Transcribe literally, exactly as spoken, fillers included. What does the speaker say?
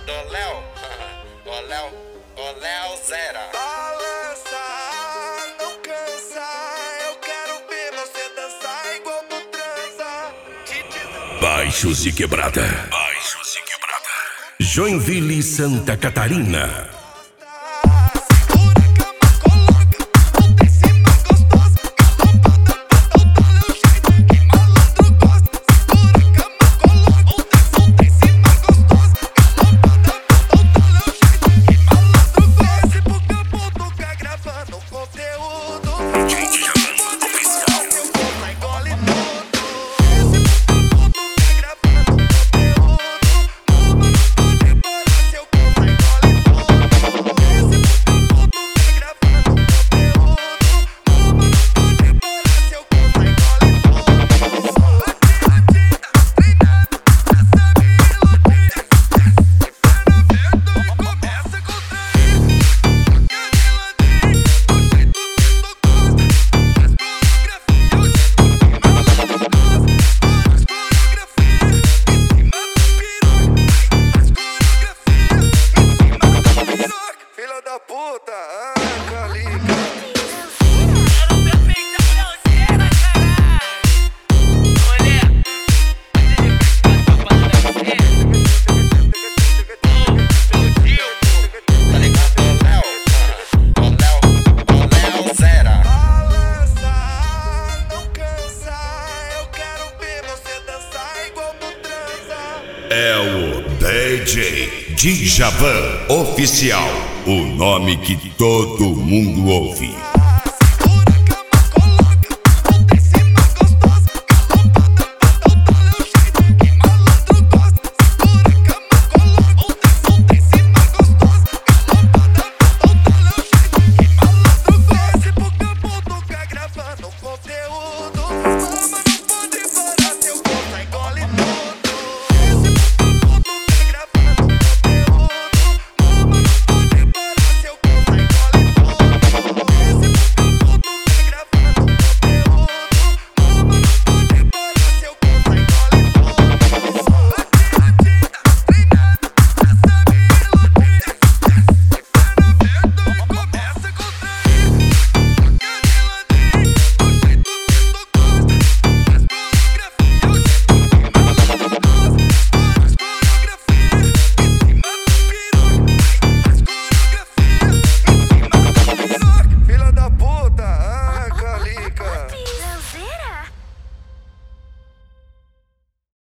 do Léo, o Léo, o Léo Zera. Balança, não cansa, eu quero ver você dançar igual tu transa. Baixos e Quebrada. Baixos e Quebrada. Joinville, Santa Catarina. É o D J Djavan Oficial, o nome que todo mundo ouve.